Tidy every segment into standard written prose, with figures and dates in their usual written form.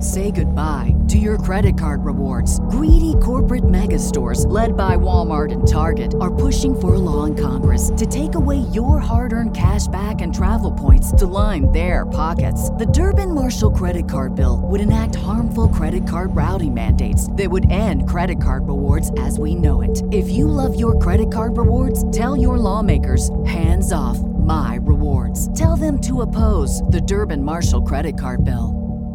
Say goodbye to your credit card rewards. Greedy corporate mega stores, led by Walmart and Target, are pushing for a law in Congress to take away your hard-earned cash back and travel points to line their pockets. The Durbin-Marshall credit card bill would enact harmful credit card routing mandates that would end credit card rewards as we know it. If you love your credit card rewards, tell your lawmakers, hands off my rewards. Tell them to oppose the Durbin-Marshall credit card bill.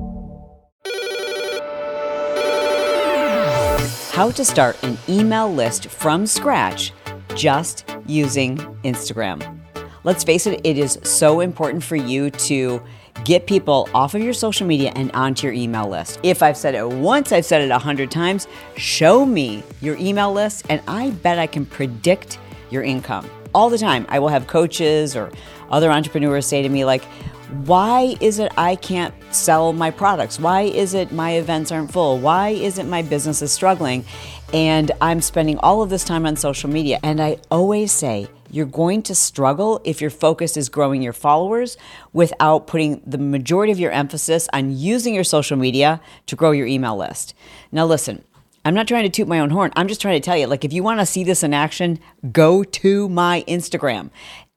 How to start an email list from scratch just using Instagram. Let's face it, it is so important for you to get people off of your social media and onto your email list. If I've said it once, I've said it 100 times, show me your email list and I bet I can predict your income. All the time, I will have coaches or other entrepreneurs say to me like, why is it I can't sell my products? Why is it my events aren't full? Why is it my business is struggling? And I'm spending all of this time on social media. And I always say, you're going to struggle if your focus is growing your followers without putting the majority of your emphasis on using your social media to grow your email list. Now listen, I'm not trying to toot my own horn. I'm just trying to tell you, like, if you want to see this in action, go to my Instagram.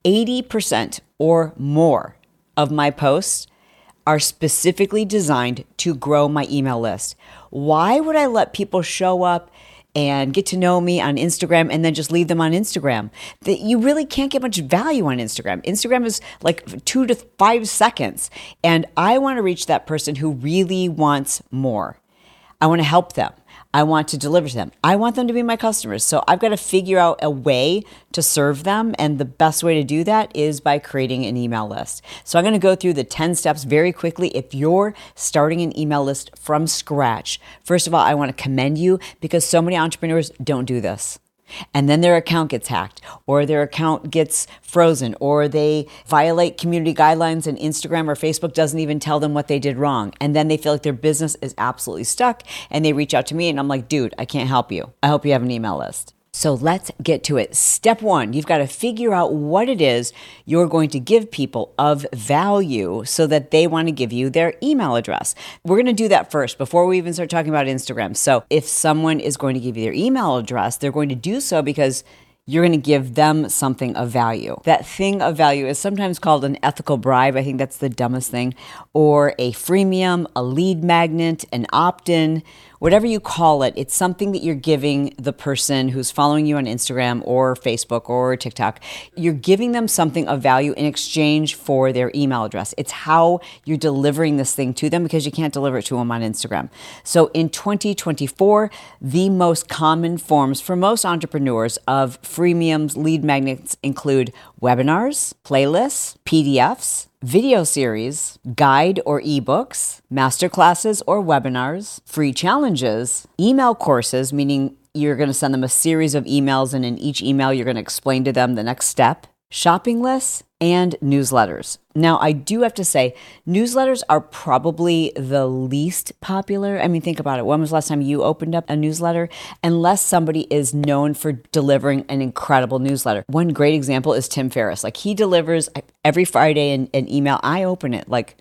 80% or more of my posts are specifically designed to grow my email list. Why would I let people show up and get to know me on Instagram and then just leave them on Instagram? You really can't get much value on Instagram. Instagram is like 2 to 5 seconds. And I want to reach that person who really wants more. I want to help them. I want to deliver to them. I want them to be my customers. So I've got to figure out a way to serve them. And the best way to do that is by creating an email list. So I'm going to go through the 10 steps very quickly. If you're starting an email list from scratch, first of all, I want to commend you because so many entrepreneurs don't do this. And then their account gets hacked or their account gets frozen or they violate community guidelines and Instagram or Facebook doesn't even tell them what they did wrong. And then they feel like their business is absolutely stuck and they reach out to me and I'm like, dude, I can't help you. I hope you have an email list. So let's get to it. Step 1, you've got to figure out what it is you're going to give people of value so that they want to give you their email address. We're going to do that first before we even start talking about Instagram. So if someone is going to give you their email address, they're going to do so because you're going to give them something of value. That thing of value is sometimes called an ethical bribe. I think that's the dumbest thing. Or a freemium, a lead magnet, an opt-in, whatever you call it. It's something that you're giving the person who's following you on Instagram or Facebook or TikTok. You're giving them something of value in exchange for their email address. It's how you're delivering this thing to them because you can't deliver it to them on Instagram. So in 2024, the most common forms for most entrepreneurs of freemiums, lead magnets include webinars, playlists, PDFs, video series, guide or ebooks, masterclasses or webinars, free challenges, email courses, meaning you're going to send them a series of emails and in each email you're going to explain to them the next step, shopping lists, and newsletters. Now, I do have to say, newsletters are probably the least popular. I mean, think about it. When was the last time you opened up a newsletter? Unless somebody is known for delivering an incredible newsletter. One great example is Tim Ferriss. Like, he delivers every Friday an email. I open it like,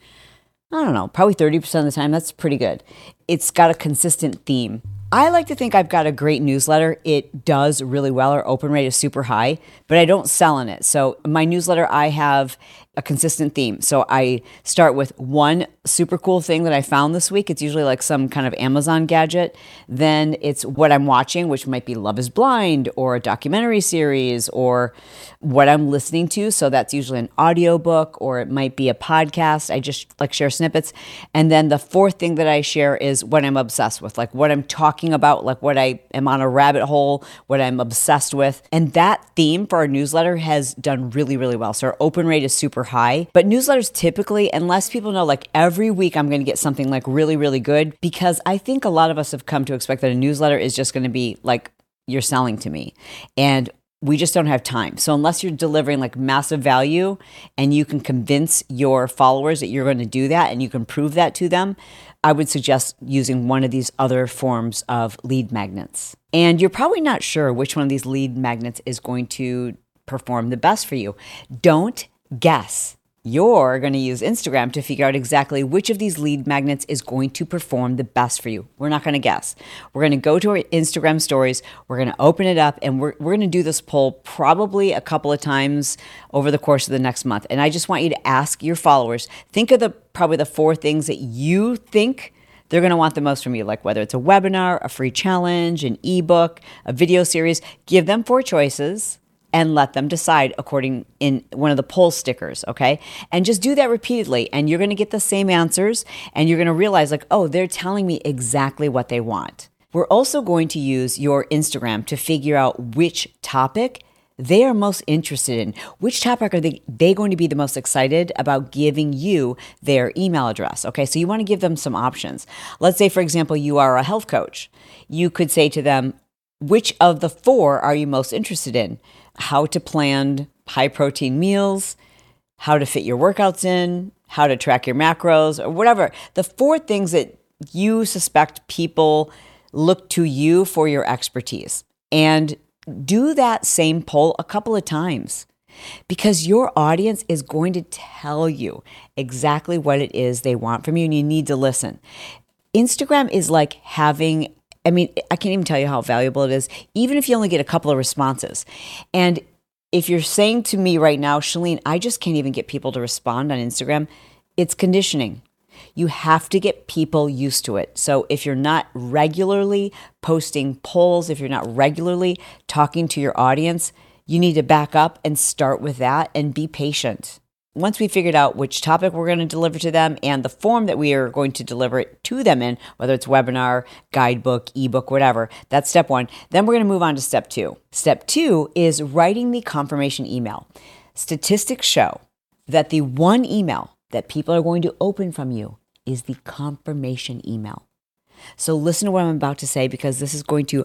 I don't know, probably 30% of the time. That's pretty good. It's got a consistent theme. I like to think I've got a great newsletter. It does really well. Our open rate is super high, but I don't sell in it. So my newsletter, I have a consistent theme. So I start with one super cool thing that I found this week. It's usually like some kind of Amazon gadget. Then it's what I'm watching, which might be Love is Blind or a documentary series or what I'm listening to. So that's usually an audiobook or it might be a podcast. I just like share snippets. And then the fourth thing that I share is what I'm obsessed with, like what I'm talking about, like what I am on a rabbit hole, what I'm obsessed with. And that theme for our newsletter has done really, really well. So our open rate is super high. But newsletters typically, unless people know like every week I'm going to get something like really, really good, because I think a lot of us have come to expect that a newsletter is just going to be like you're selling to me. And we just don't have time. So unless you're delivering like massive value and you can convince your followers that you're going to do that and you can prove that to them, I would suggest using one of these other forms of lead magnets. And you're probably not sure which one of these lead magnets is going to perform the best for you. Don't guess. You're going to use Instagram to figure out exactly which of these lead magnets is going to perform the best for you. We're not going to guess. We're going to go to our Instagram stories. We're going to open it up, and we're going to do this poll probably a couple of times over the course of the next month. And I just want you to ask your followers, think of probably the 4 things that you think they're going to want the most from you, like whether it's a webinar, a free challenge, an ebook, a video series. Give them 4 choices and let them decide according in one of the poll stickers, okay? And just do that repeatedly, and you're going to get the same answers, and you're going to realize like, oh, they're telling me exactly what they want. We're also going to use your Instagram to figure out which topic they are most interested in. Which topic are they going to be the most excited about giving you their email address? Okay, so you want to give them some options. Let's say, for example, you are a health coach. You could say to them, which of the 4 are you most interested in? How to plan high protein meals, how to fit your workouts in, how to track your macros, or whatever. The 4 things that you suspect people look to you for your expertise. And do that same poll a couple of times, because your audience is going to tell you exactly what it is they want from you, and you need to listen. Instagram is like having, I can't even tell you how valuable it is, even if you only get a couple of responses. And if you're saying to me right now, Chalene, I just can't even get people to respond on Instagram, it's conditioning. You have to get people used to it. So if you're not regularly posting polls, if you're not regularly talking to your audience, you need to back up and start with that and be patient. Once we figured out which topic we're going to deliver to them and the form that we are going to deliver it to them in, whether it's webinar, guidebook, ebook, whatever, that's step 1. Then we're going to move on to step 2. Step 2 is writing the confirmation email. Statistics show that the one email that people are going to open from you is the confirmation email. So listen to what I'm about to say, because this is going to,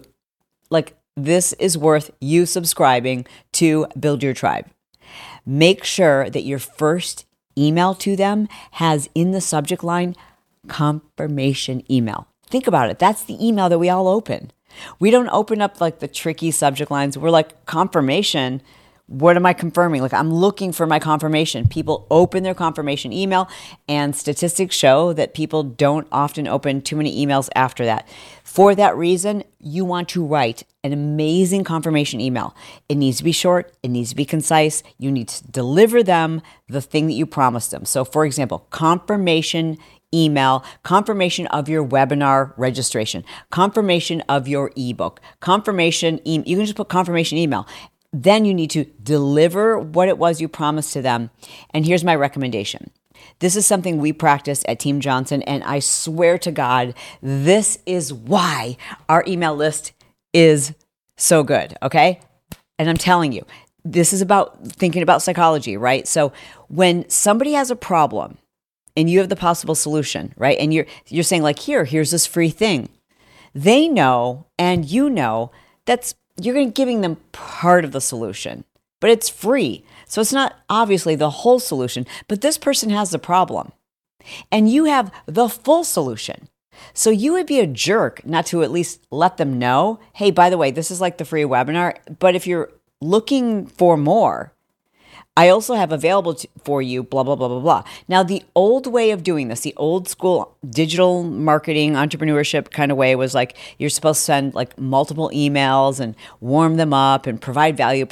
this is worth you subscribing to Build Your Tribe. Make sure that your first email to them has in the subject line, confirmation email. Think about it. That's the email that we all open. We don't open up like the tricky subject lines. We're like, confirmation. What am I confirming? Like, I'm looking for my confirmation. People open their confirmation email, and statistics show that people don't often open too many emails after that. For that reason, you want to write an amazing confirmation email. It needs to be short. It needs to be concise. You need to deliver them the thing that you promised them. So, for example, confirmation email, confirmation of your webinar registration, confirmation of your ebook, confirmation email. You can just put confirmation email. Then you need to deliver what it was you promised to them. And here's my recommendation. This is something we practice at Team Johnson, and I swear to God, this is why our email list is so good, okay? And I'm telling you, this is about thinking about psychology, right? So when somebody has a problem and you have the possible solution, right? And you're saying like, here's this free thing. They know, and you know, you're giving them part of the solution, but it's free. So it's not obviously the whole solution, but this person has the problem and you have the full solution. So you would be a jerk not to at least let them know, hey, by the way, this is like the free webinar, but if you're looking for more, I also have available for you, blah, blah, blah, blah, blah. Now, the old way of doing this, the old school digital marketing, entrepreneurship kind of way was like, you're supposed to send like multiple emails and warm them up and provide value,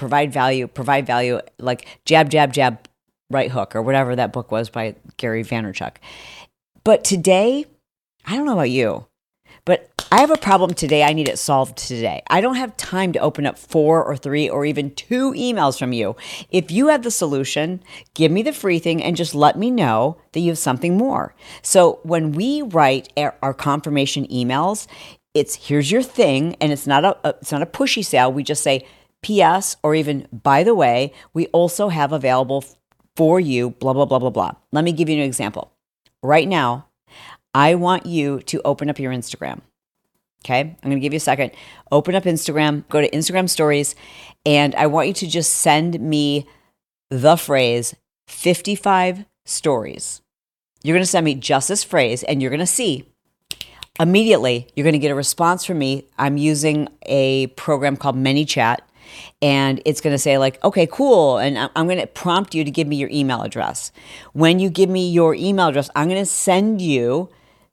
like jab, jab, jab, right hook, or whatever that book was by Gary Vaynerchuk. But today, I don't know about you, but I have a problem today. I need it solved today. I don't have time to open up 4 or 3 or even 2 emails from you. If you have the solution, give me the free thing and just let me know that you have something more. So when we write our confirmation emails, it's here's your thing, and it's not a pushy sale. We just say PS, or even by the way, we also have available for you, blah, blah, blah, blah, blah. Let me give you an example. Right now, I want you to open up your Instagram. Okay, I'm going to give you a second. Open up Instagram, go to Instagram stories, and I want you to just send me the phrase 55 stories. You're going to send me just this phrase, and you're going to see immediately, you're going to get a response from me. I'm using a program called ManyChat. And it's going to say like, okay, cool. And I'm going to prompt you to give me your email address. When you give me your email address, I'm going to send you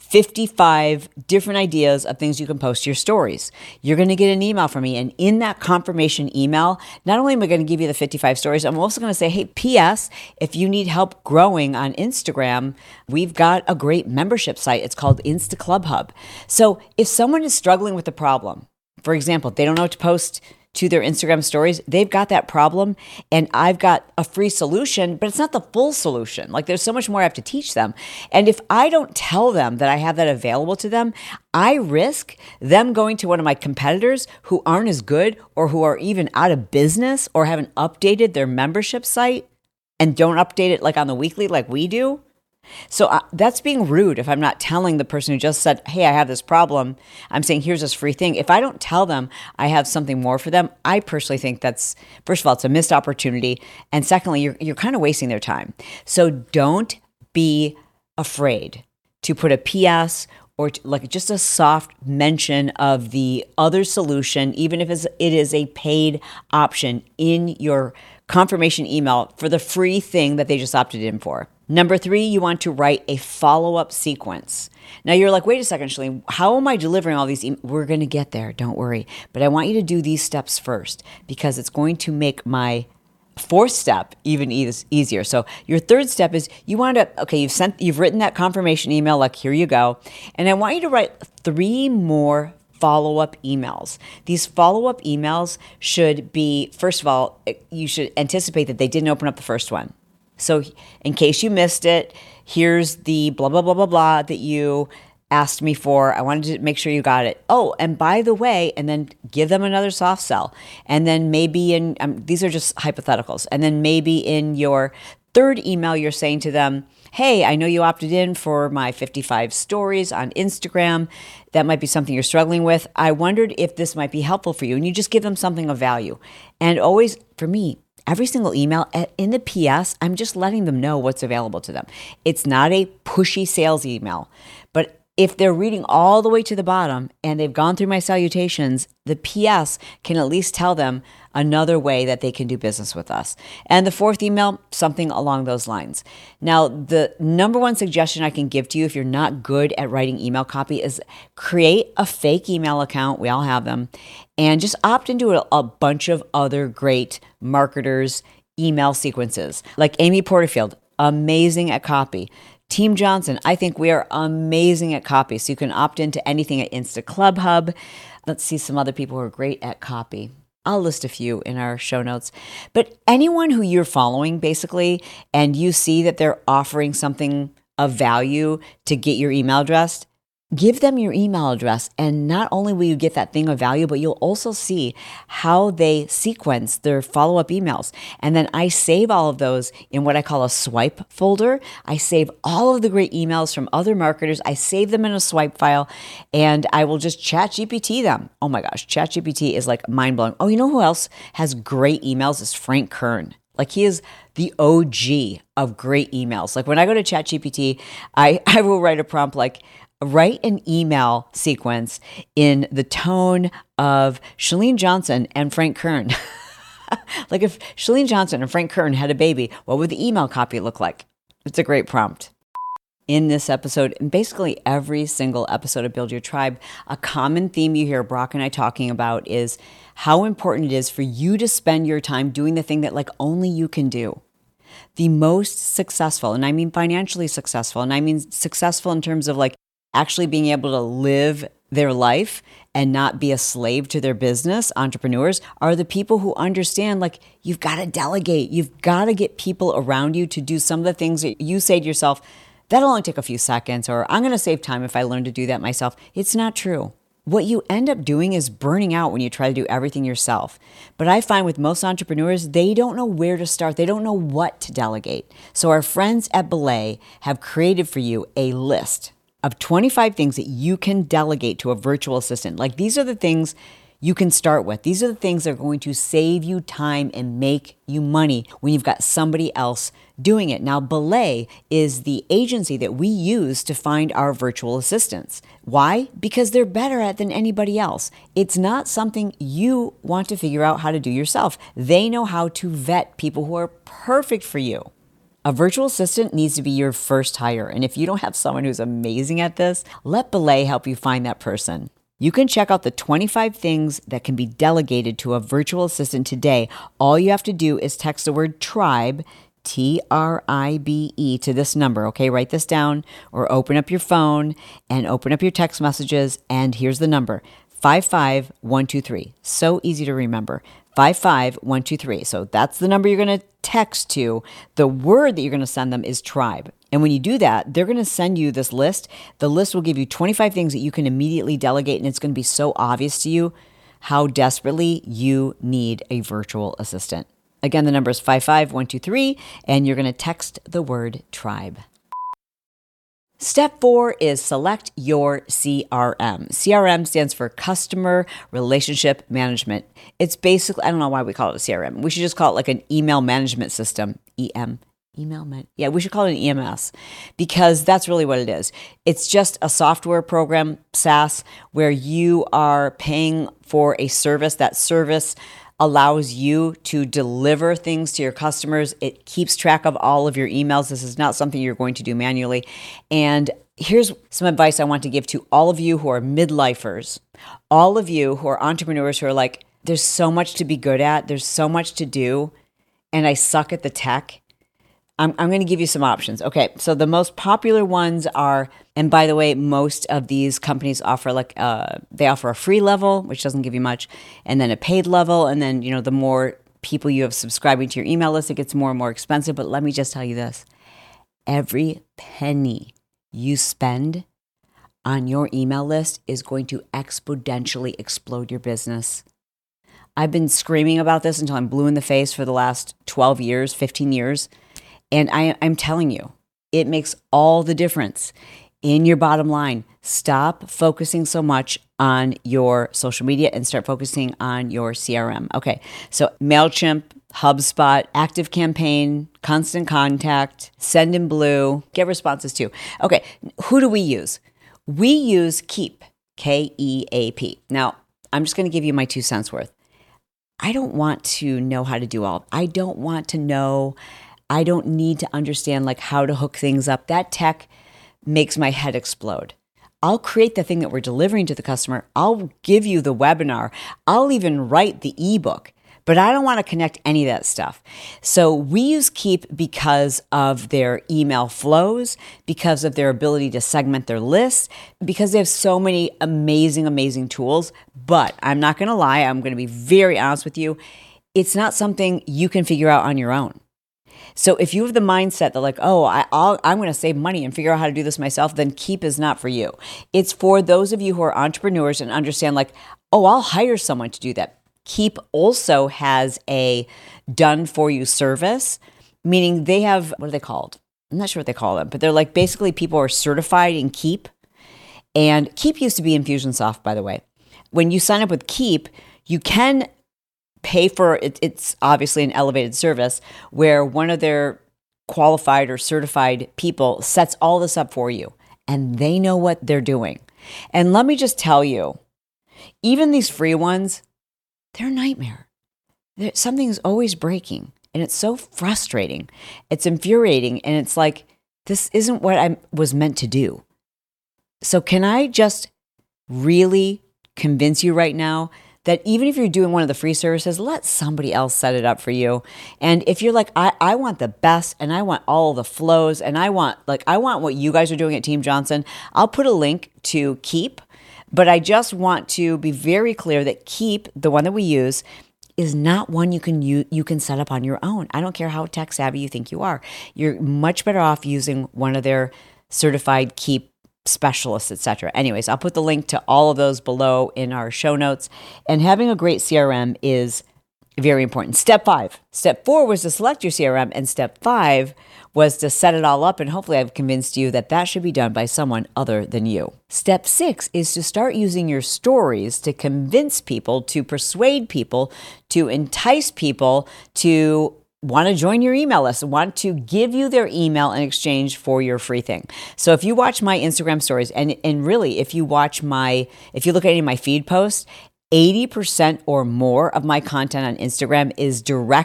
55 different ideas of things you can post to your stories. You're going to get an email from me. And in that confirmation email, not only am I going to give you the 55 stories, I'm also going to say, hey, P.S., if you need help growing on Instagram, we've got a great membership site. It's called Insta Club Hub. So if someone is struggling with a problem, for example, they don't know what to post to their Instagram stories, they've got that problem and I've got a free solution, but it's not the full solution. Like there's so much more I have to teach them. And if I don't tell them that I have that available to them, I risk them going to one of my competitors who aren't as good or who are even out of business or haven't updated their membership site and don't update it like on the weekly like we do. So that's being rude if I'm not telling the person who just said, hey, I have this problem. I'm saying, here's this free thing. If I don't tell them I have something more for them, I personally think that's, first of all, it's a missed opportunity. And secondly, you're kind of wasting their time. So don't be afraid to put a PS or like just a soft mention of the other solution, even if it is a paid option in your confirmation email for the free thing that they just opted in for. Number 3, you want to write a follow-up sequence. Now you're like, wait a second, Chalene, how am I delivering all these emails? We're going to get there, don't worry. But I want you to do these steps first because it's going to make my 4th step even easier. So your 3rd step is you want to, okay, you've written that confirmation email, like here you go. And I want you to write 3 more follow-up emails. These follow-up emails should be, first of all, you should anticipate that they didn't open up the first one. So in case you missed it, here's the blah, blah, blah, blah, blah that you asked me for. I wanted to make sure you got it. Oh, and by the way, and then give them another soft sell. And then maybe these are just hypotheticals. And then maybe in your 3rd email, you're saying to them, hey, I know you opted in for my 55 stories on Instagram. That might be something you're struggling with. I wondered if this might be helpful for you. And you just give them something of value. And always, for me, every single email in the PS, I'm just letting them know what's available to them. It's not a pushy sales email, but if they're reading all the way to the bottom and they've gone through my salutations, the PS can at least tell them another way that they can do business with us. And the 4th email, something along those lines. Now, the number 1 suggestion I can give to you if you're not good at writing email copy is create a fake email account. We all have them. And just opt into a bunch of other great marketers' email sequences. Like Amy Porterfield, amazing at copy. Team Johnson, I think we are amazing at copy. So you can opt into anything at Insta Club Hub. Let's see some other people who are great at copy. I'll list a few in our show notes. But anyone who you're following, basically, and you see that they're offering something of value to get your email address, give them your email address. And not only will you get that thing of value, but you'll also see how they sequence their follow-up emails. And then I save all of those in what I call a swipe folder. I save all of the great emails from other marketers. I save them in a swipe file and I will just ChatGPT them. Oh my gosh, ChatGPT is like mind-blowing. Oh, you know who else has great emails? Is Frank Kern. Like he is the OG of great emails. Like when I go to ChatGPT, I will write a prompt like, write an email sequence in the tone of Chalene Johnson and Frank Kern. Like if Chalene Johnson and Frank Kern had a baby, what would the email copy look like? It's a great prompt. In this episode, and basically every single episode of Build Your Tribe, a common theme you hear Brock and I talking about is how important it is for you to spend your time doing the thing that like only you can do. The most successful, and I mean financially successful, and I mean successful in terms of like actually being able to live their life and not be a slave to their business, entrepreneurs, are the people who understand like you've got to delegate. You've got to get people around you to do some of the things that you say to yourself, that'll only take a few seconds, or I'm going to save time if I learn to do that myself. It's not true. What you end up doing is burning out when you try to do everything yourself. But I find with most entrepreneurs, they don't know where to start. They don't know what to delegate. So our friends at Belay have created for you a list of 25 things that you can delegate to a virtual assistant. Like these are the things you can start with. These are the things that are going to save you time and make you money when you've got somebody else doing it. Now, Belay is the agency that we use to find our virtual assistants. Why? Because they're better at it than anybody else. It's not something you want to figure out how to do yourself. They know how to vet people who are perfect for you. A virtual assistant needs to be your first hire. And if you don't have someone who's amazing at this, let Belay help you find that person. You can check out the 25 things that can be delegated to a virtual assistant today. All you have to do is text the word TRIBE, TRIBE, to this number. Okay, write this down or open up your phone and open up your text messages. And here's the number, 55123. So easy to remember. 55123. So that's the number you're going to text to. The word that you're going to send them is TRIBE. And when you do that, they're going to send you this list. The list will give you 25 things that you can immediately delegate, and it's going to be so obvious to you how desperately you need a virtual assistant. Again, the number is 55123, and you're going to text the word TRIBE. Step 4 is select your CRM. CRM stands for Customer Relationship Management. It's basically, I don't know why we call it a CRM. We should just call it like an email management system. We should call it an EMS because that's really what it is. It's just a software program, SaaS, where you are paying for a service. That service allows you to deliver things to your customers. It keeps track of all of your emails. This is not something you're going to do manually. And here's some advice I want to give to all of you who are midlifers, all of you who are entrepreneurs who are like, there's so much to be good at, there's so much to do, and I suck at the tech. I'm going to give you some options. Okay, so the most popular ones are, and by the way, most of these companies offer they offer a free level, which doesn't give you much, and then a paid level, and then, the more people you have subscribing to your email list, it gets more and more expensive. But let me just tell you this. Every penny you spend on your email list is going to exponentially explode your business. I've been screaming about this until I'm blue in the face for the last 12 years, 15 years. And I'm telling you, it makes all the difference in your bottom line. Stop focusing so much on your social media and start focusing on your CRM. Okay, so MailChimp, HubSpot, ActiveCampaign, Constant Contact, Sendinblue, get responses too. Okay, who do we use? We use Keap, K-E-A-P. Now, I'm just going to give you my 2 cents worth. I don't want to know how to do all. I don't want to know. I don't need to understand how to hook things up. That tech makes my head explode. I'll create the thing that we're delivering to the customer. I'll give you the webinar. I'll even write the ebook, but I don't want to connect any of that stuff. So we use Keap because of their email flows, because of their ability to segment their lists, because they have so many amazing, amazing tools. But I'm not going to lie. I'm going to be very honest with you. It's not something you can figure out on your own. So if you have the mindset that I'm going to save money and figure out how to do this myself, then Keap is not for you. It's for those of you who are entrepreneurs and understand I'll hire someone to do that. Keap also has a done-for-you service, meaning they have, what are they called? I'm not sure what they call them, but they're basically people who are certified in Keap. And Keap used to be Infusionsoft, by the way. When you sign up with Keap, you can pay for it. It's obviously an elevated service where one of their qualified or certified people sets all this up for you and they know what they're doing. And let me just tell you, even these free ones, they're a nightmare. Something's always breaking and it's so frustrating. It's infuriating. And it's this isn't what I was meant to do. So can I just really convince you right now that even if you're doing one of the free services, let somebody else set it up for you. And if you're I want the best and I want all the flows and I want what you guys are doing at Team Johnson, I'll put a link to Keap. But I just want to be very clear that Keap, the one that we use, is not one you can set up on your own. I don't care how tech savvy you think you are. You're much better off using one of their certified Keap specialists, etc. Anyways, I'll put the link to all of those below in our show notes. And having a great CRM is Very important. Step 5. Step 4 was to select your CRM, and step 5 was to set it all up, and hopefully I've convinced you that that should be done by someone other than you. Step 6 is to start using your stories to convince people, to persuade people, to entice people to want to join your email list, want to give you their email in exchange for your free thing. So if you watch my Instagram stories, and really if you look at any of my feed posts, 80% or more of my content on Instagram is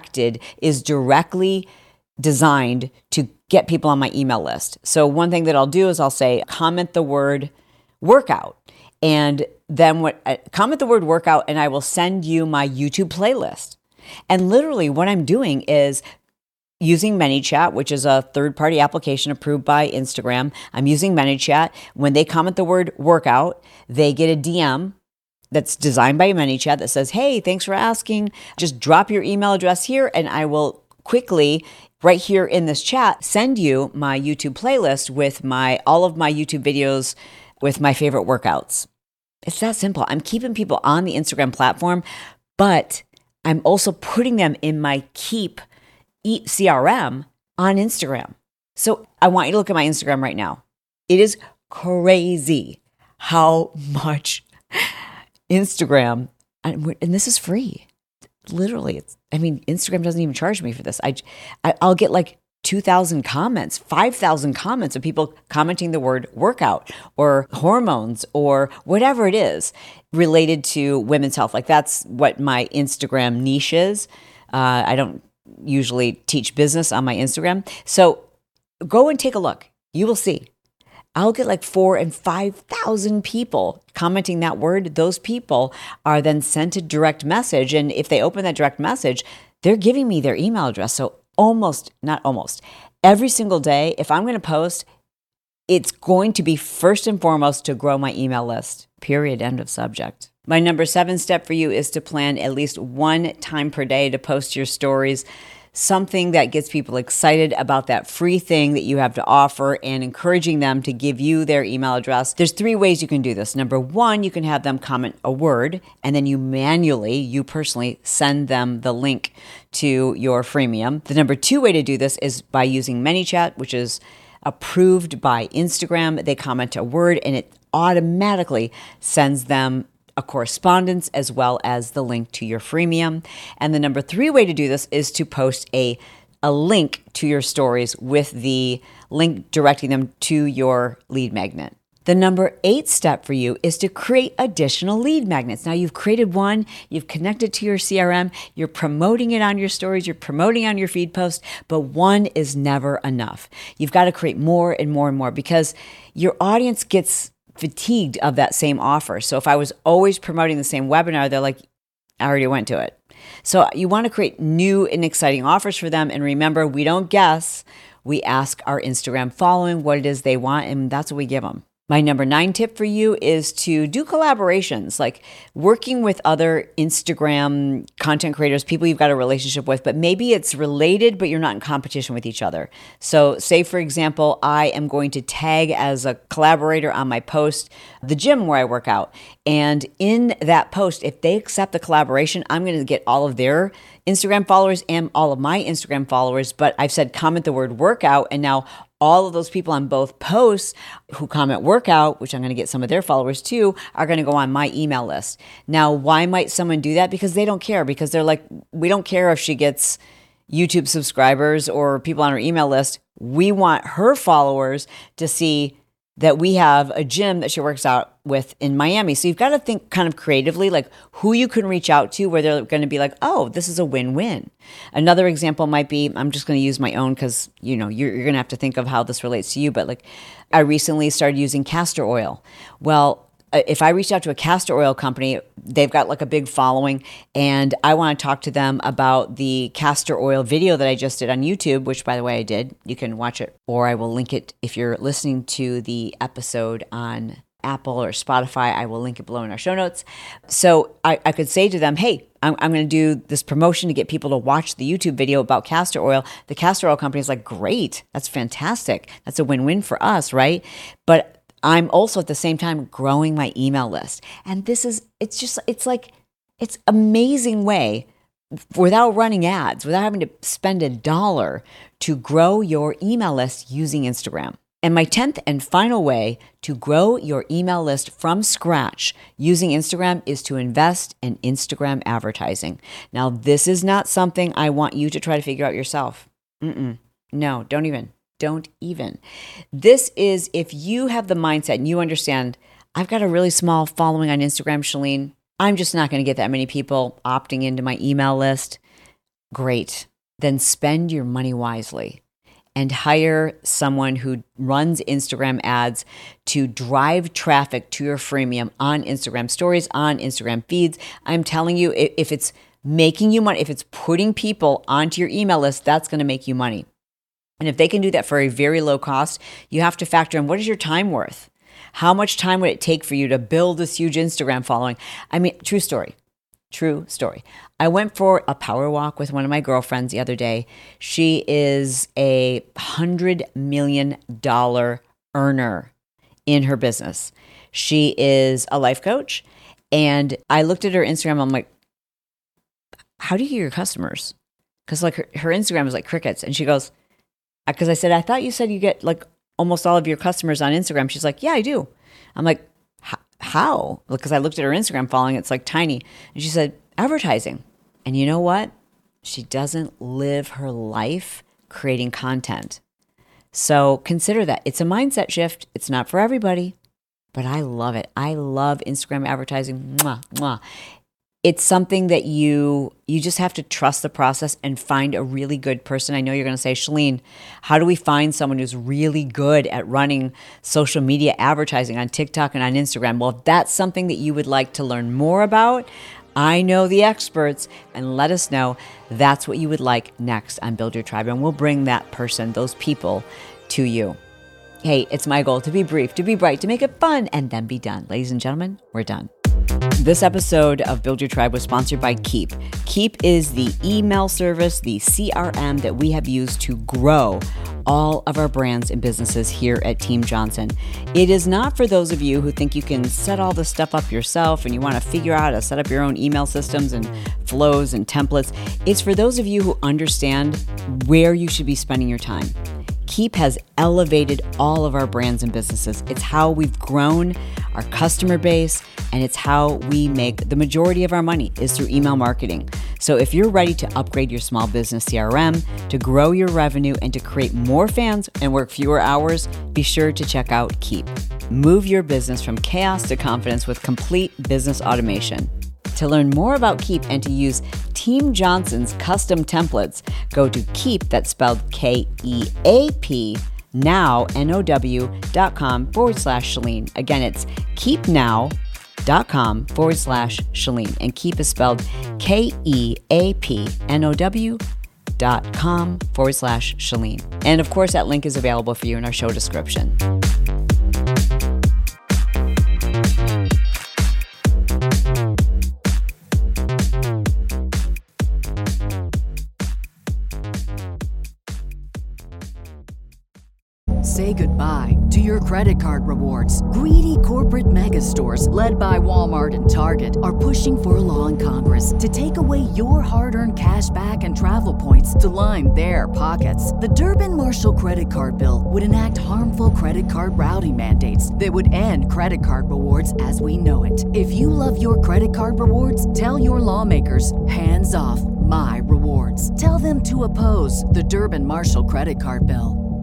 directly designed to get people on my email list. So one thing that I'll do is I'll say, comment the word workout. And then comment the word workout, and I will send you my YouTube playlist. And literally what I'm doing is using ManyChat, which is a third-party application approved by Instagram. I'm using ManyChat. When they comment the word workout, they get a DM that's designed by ManyChat that says, hey, thanks for asking. Just drop your email address here, and I will quickly, right here in this chat, send you my YouTube playlist with all of my YouTube videos with my favorite workouts. It's that simple. I'm keeping people on the Instagram platform, but I'm also putting them in my Keep CRM on Instagram. So I want you to look at my Instagram right now. It is crazy how much Instagram, and this is free. Literally, Instagram doesn't even charge me for this. I'll get like 2,000 comments, 5,000 comments of people commenting the word workout or hormones or whatever it is related to women's health. Like that's what my Instagram niche is. I don't usually teach business on my Instagram. So go and take a look. You will see. I'll get like 4,000 and 5,000 people commenting that word. Those people are then sent a direct message. And if they open that direct message, they're giving me their email address. So every single day, if I'm going to post, it's going to be first and foremost to grow my email list, period, end of subject. My number 7 step for you is to plan at least one time per day to post your stories, something that gets people excited about that free thing that you have to offer and encouraging them to give you their email address. There's 3 ways you can do this. Number 1, you can have them comment a word, and then you personally send them the link to your freemium. The number 2 way to do this is by using ManyChat, which is approved by Instagram. They comment a word and it automatically sends them a correspondence as well as the link to your freemium. And the number 3 way to do this is to post a link to your stories with the link directing them to your lead magnet. The number 8 step for you is to create additional lead magnets. Now you've created one, you've connected to your CRM, you're promoting it on your stories, you're promoting on your feed post, but one is never enough. You've got to create more and more and more because your audience gets fatigued of that same offer. So if I was always promoting the same webinar, they're like, I already went to it. So you want to create new and exciting offers for them. And remember, we don't guess. We ask our Instagram following what it is they want, and that's what we give them. My number 9 tip for you is to do collaborations, like working with other Instagram content creators, people you've got a relationship with, but maybe it's related, but you're not in competition with each other. So say, for example, I am going to tag as a collaborator on my post, the gym where I work out. And in that post, if they accept the collaboration, I'm going to get all of their Instagram followers and all of my Instagram followers. But I've said comment the word workout, and now all of those people on both posts who comment workout, which I'm going to get some of their followers too, are going to go on my email list. Now, why might someone do that? Because they don't care. Because they're like, we don't care if she gets YouTube subscribers or people on her email list. We want her followers to see that we have a gym that she works out with in Miami. So you've got to think kind of creatively, like who you can reach out to where they're going to be like, oh, this is a win-win. Another example might be, I'm just going to use my own because, you're going to have to think of how this relates to you. But like I recently started using castor oil. Well, if I reach out to a castor oil company, they've got like a big following, and I want to talk to them about the castor oil video that I just did on YouTube, which by the way I did. You can watch it, or I will link it if you're listening to the episode on Apple or Spotify. I will link it below in our show notes. So I could say to them, hey, I'm going to do this promotion to get people to watch the YouTube video about castor oil. The castor oil company is like, great, that's fantastic. That's a win-win for us, right? But I'm also at the same time growing my email list. And it's amazing way without running ads, without having to spend $1 to grow your email list using Instagram. And my 10th and final way to grow your email list from scratch using Instagram is to invest in Instagram advertising. Now, this is not something I want you to try to figure out yourself. No, don't even. This is if you have the mindset and you understand, I've got a really small following on Instagram, Chalene. I'm just not going to get that many people opting into my email list. Great. Then spend your money wisely and hire someone who runs Instagram ads to drive traffic to your freemium on Instagram stories, on Instagram feeds. I'm telling you, if it's making you money, if it's putting people onto your email list, that's going to make you money. And if they can do that for a very low cost, you have to factor in, what is your time worth? How much time would it take for you to build this huge Instagram following? I mean, true story. I went for a power walk with one of my girlfriends the other day. She is a $100 million earner in her business. She is a life coach. And I looked at her Instagram. I'm like, how do you get your customers? Because like her Instagram is like crickets. And she goes, because I said, I thought you said you get like almost all of your customers on Instagram. She's like, yeah, I do. I'm like, how? Because I looked at her Instagram following, it's like tiny. And she said, advertising. And you know what? She doesn't live her life creating content. So consider that. It's a mindset shift. It's not for everybody, but I love it. I love Instagram advertising. Mwah, mwah. It's something that you just have to trust the process and find a really good person. I know you're going to say, Chalene, how do we find someone who's really good at running social media advertising on TikTok and on Instagram? Well, if that's something that you would like to learn more about, I know the experts, and let us know that's what you would like next on Build Your Tribe, and we'll bring that person, those people, to you. Hey, it's my goal to be brief, to be bright, to make it fun, and then be done. Ladies and gentlemen, we're done. This episode of Build Your Tribe was sponsored by Keep. Keep is the email service, the CRM that we have used to grow all of our brands and businesses here at Team Johnson. It is not for those of you who think you can set all this stuff up yourself and you want to figure out how to set up your own email systems and flows and templates. It's for those of you who understand where you should be spending your time. Keep has elevated all of our brands and businesses. It's how we've grown our customer base, and it's how we make the majority of our money is through email marketing. So if you're ready to upgrade your small business CRM, to grow your revenue, and to create more fans and work fewer hours, be sure to check out Keep. Move your business from chaos to confidence with complete business automation. To learn more about Keep and to use Team Johnson's custom templates, go to Keep, that's spelled KEAP, now.com/Chalene. Again, it's keepnow.com/Chalene. And Keep is spelled KEAPNOW.com/Chalene. And of course, that link is available for you in our show description. Say goodbye to your credit card rewards. Greedy corporate mega stores, led by Walmart and Target, are pushing for a law in Congress to take away your hard-earned cash back and travel points to line their pockets. The Durbin-Marshall credit card bill would enact harmful credit card routing mandates that would end credit card rewards as we know it. If you love your credit card rewards, tell your lawmakers, hands off my rewards. Tell them to oppose the Durbin-Marshall credit card bill.